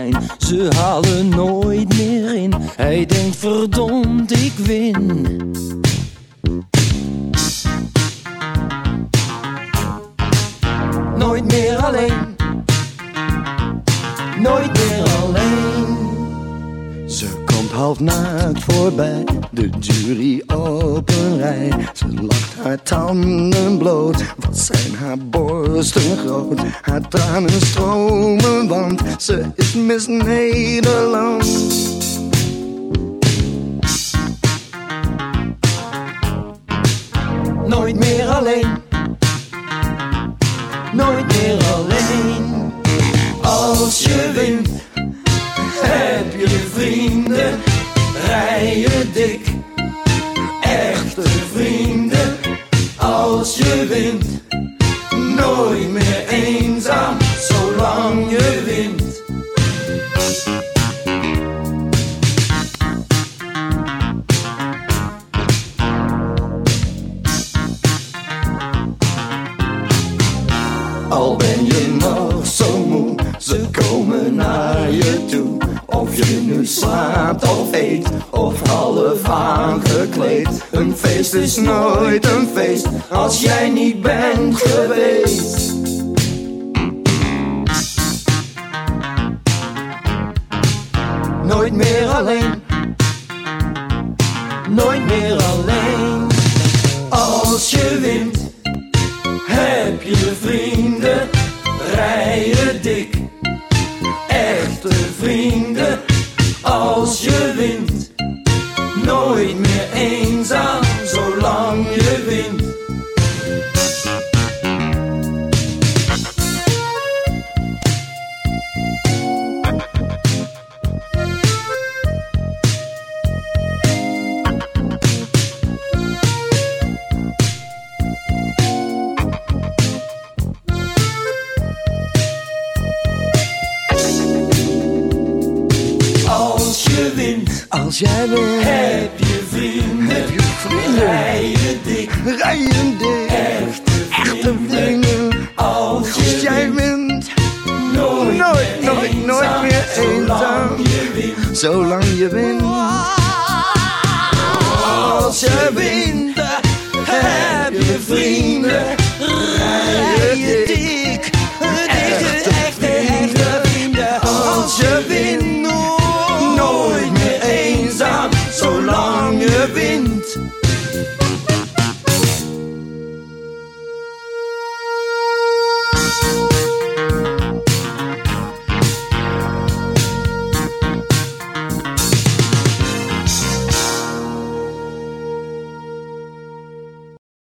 zijn. Ze halen nooit meer in. Hij denkt verdomd, ik win. Nooit meer alleen. Nooit meer alleen. Ze komt half naakt voorbij, de jury op een rij. Ze lacht haar tanden bloot, wat zijn haar borsten groot. Haar tranen stromen, want ze is Miss Nederland. Nooit meer alleen. Nooit meer alleen. Als je wint, heb je vrienden, rijden dik. Echte vrienden, als je wint. Nooit meer eenzaam, zolang je wint. Al ben je nog zo moe, ze komen naar je toe. Of je nu slaapt of eet, of half aangekleed. Een feest is nooit een feest, als jij niet bent geweest. Nooit meer alleen. Nooit meer alleen. Als je wint, heb je vrienden, rijden dik. Echte vrienden, als je wint. Nooit meer eenzaam, zolang je wint. Als jij wint, heb je vrienden, rijden dik. Rijden dik. Echte vrienden. Als jij wint, nooit meer eenzaam. Zolang je wint. Als je wint.